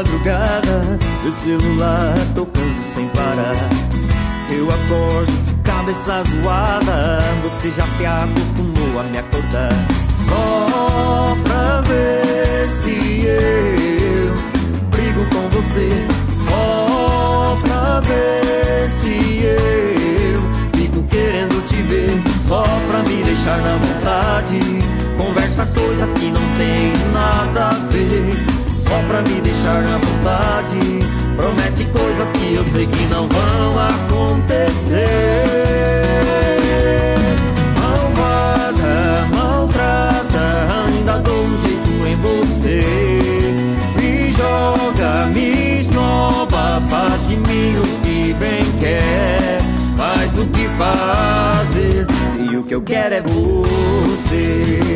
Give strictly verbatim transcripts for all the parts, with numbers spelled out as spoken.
madrugada, meu celular tocando sem parar. Eu acordo de cabeça zoada, você já se acostumou a me acordar. Só pra ver se eu brigo com você, só pra ver se eu fico querendo te ver, só pra me deixar na vontade. Conversa coisas que não tem nada a ver, só pra me deixar na vontade. Promete coisas que eu sei que não vão acontecer. Malvada, maltrata, ainda dou um jeito em você. Me joga, me esnoba, faz de mim o que bem quer. Mas o que fazer se o que eu quero é você?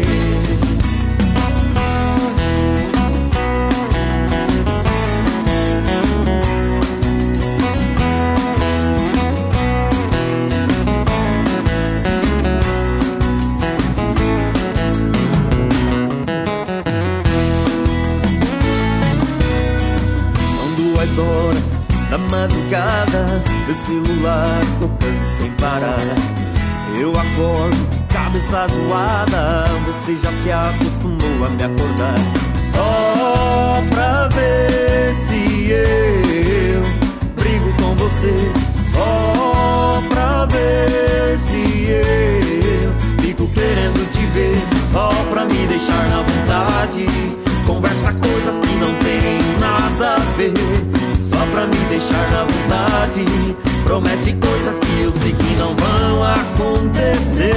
Duas horas da madrugada, meu celular tocando sem parar. Eu acordo de cabeça zoada, você já se acostumou a me acordar. Só pra ver se eu brigo com você, só pra ver se eu fico querendo te ver, só pra me deixar na vontade. Conversa coisas que não tem nada a ver, só pra me deixar na vontade. Promete coisas que eu sei que não vão acontecer.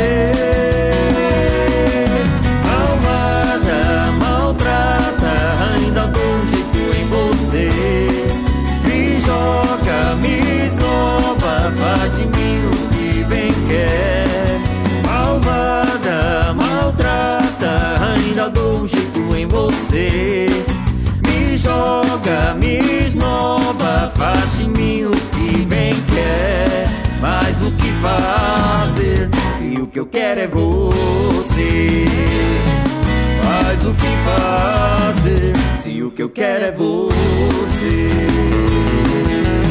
Malvada, maltrata, ainda dou um jeito em você. Me joga, me esnoba, faz de mim o que bem quer. Malvada, maltrata, ainda dou um jeito em você. Me joga, me esnoba, faz de mim o que bem quer. Mas o que fazer se o que eu quero é você? Mas o que fazer se o que eu quero é você?